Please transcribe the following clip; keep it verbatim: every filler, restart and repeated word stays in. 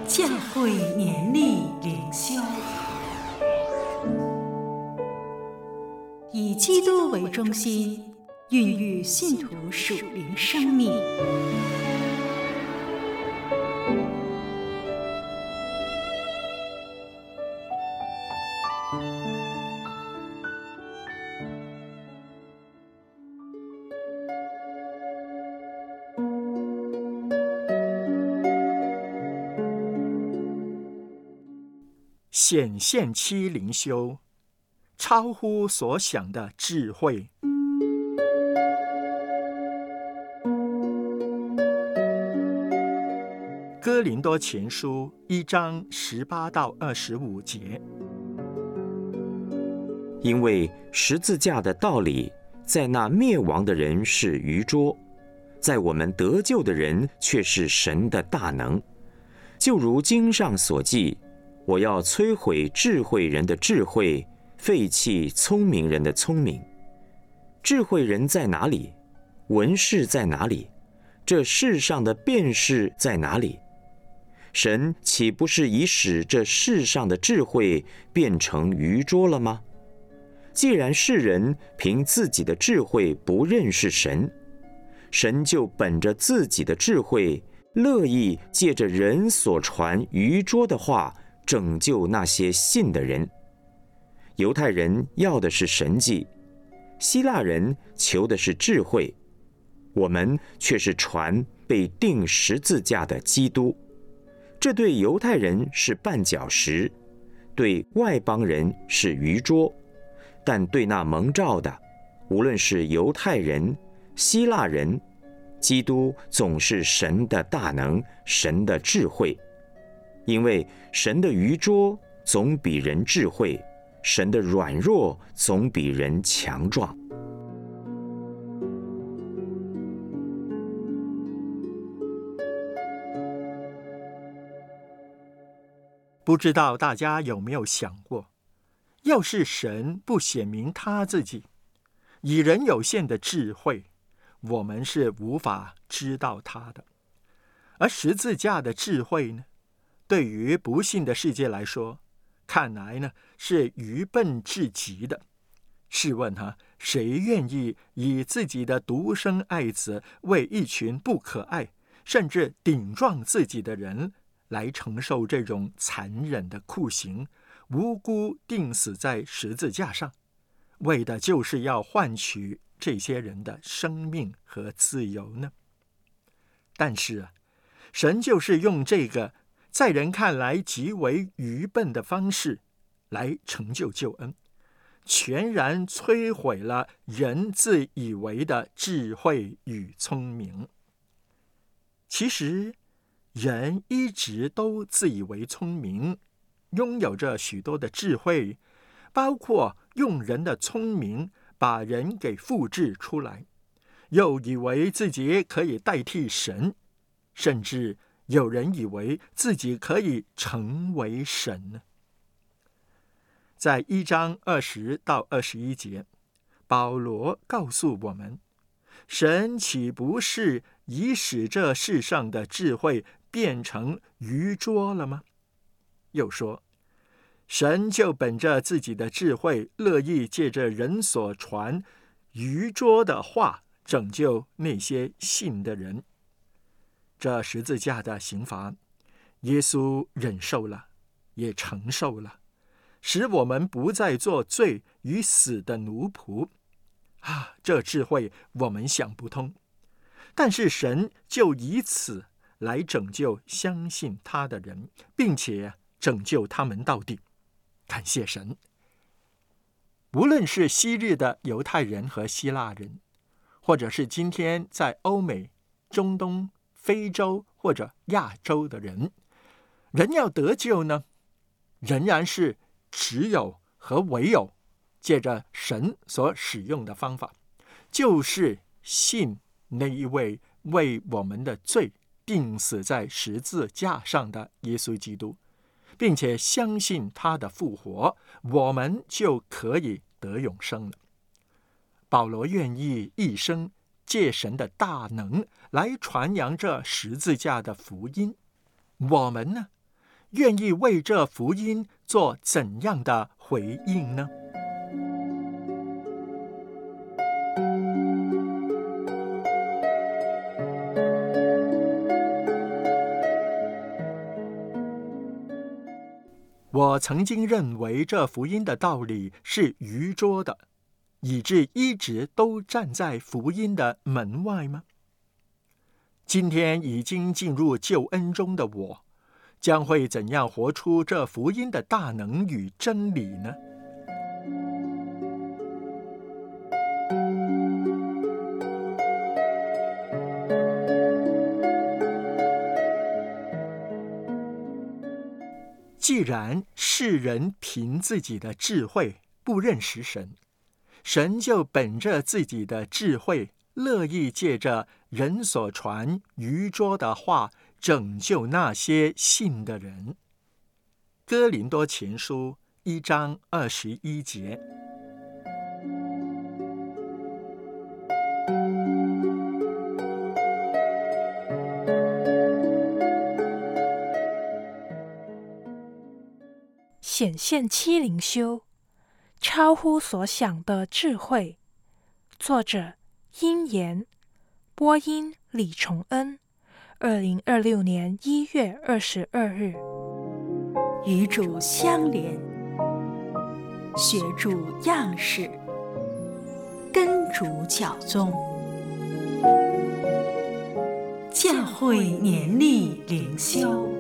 教会年历灵修，以基督为中心，孕育信徒属灵生命。 显现期灵修，超乎所想的智慧。哥林多前书一章十八到二十五节。 因为十字架的道理，在那灭亡的人是愚拙，在我们得救的人却是神的大能。就如经上所记，我要摧毁智慧人的智慧，废弃聪明人的聪明。智慧人在哪里？文士在哪里？这世上的辩士在哪里？神岂不是已使这世上的智慧变成愚拙了吗？既然世人凭自己的智慧不认识神，神就本着自己的智慧，乐意借着人所传愚拙的话拯救那些信的人。犹太人要的是神迹，希腊人求的是智慧，我们却是传被钉十字架的基督。这对犹太人是绊脚石，对外邦人是愚拙，但对那蒙召的，无论是犹太人、希腊人，基督总是神的大能，神的智慧。因为神的愚拙总比人智慧，神的软弱总比人强壮。 不知道大家有没有想过，要是神不显明他自己，以人有限的智慧，我们是无法知道他的。而十字架的智慧呢，对于不信的世界来说，看来呢是愚笨至极的。试问哈，谁愿意以自己的独生爱子为一群不可爱甚至顶撞自己的人来承受这种残忍的酷刑，无辜钉死在十字架上，为的就是要换取这些人的生命和自由呢？但是啊，神就是用这个在人看来极为愚笨的方式来成就救恩，全然摧毁了人自以为的智慧与聪明。其实人一直都自以为聪明，拥有着许多的智慧，包括用人的聪明把人给复制出来，又以为自己可以代替神，甚至有人以为自己可以成为神呢。在一章二十到二十一节，保罗告诉我们，神岂不是已使这世上的智慧变成愚拙了吗？又说，神就本着自己的智慧，乐意借着人所传愚拙的话拯救那些信的人。这十字架的刑罚，耶稣忍受了，也承受了，使我们不再做罪与死的奴仆啊！这智慧我们想不通，但是神就以此来拯救相信他的人，并且拯救他们到底。感谢神！无论是昔日的犹太人和希腊人，或者是今天在欧美、中东、非洲或者亚洲的人，人要得救呢，仍然是只有和唯有借着神所使用的方法，就是信那一位为我们的罪钉死在十字架上的耶稣基督，并且相信他的复活，我们就可以得永生了。保罗愿意一生借神的大能来传扬这十字架的福音，我们呢， 愿意为这福音做怎样的回应呢？我曾经认为这福音的道理是愚拙的，以致一直都站在福音的门外吗？今天已经进入救恩中的我，将会怎样活出这福音的大能与真理呢？既然世人凭自己的智慧不认识神，神就本着自己的智慧，乐意借着人所传愚拙的话，拯救那些信的人。哥林多前书一章二十一节。 显现七灵修，超乎所想的智慧。作者：殷言，播音：李崇恩。二零二六年一月二十二日。 与主相连，学主样式，跟主脚踪。教会年历灵修。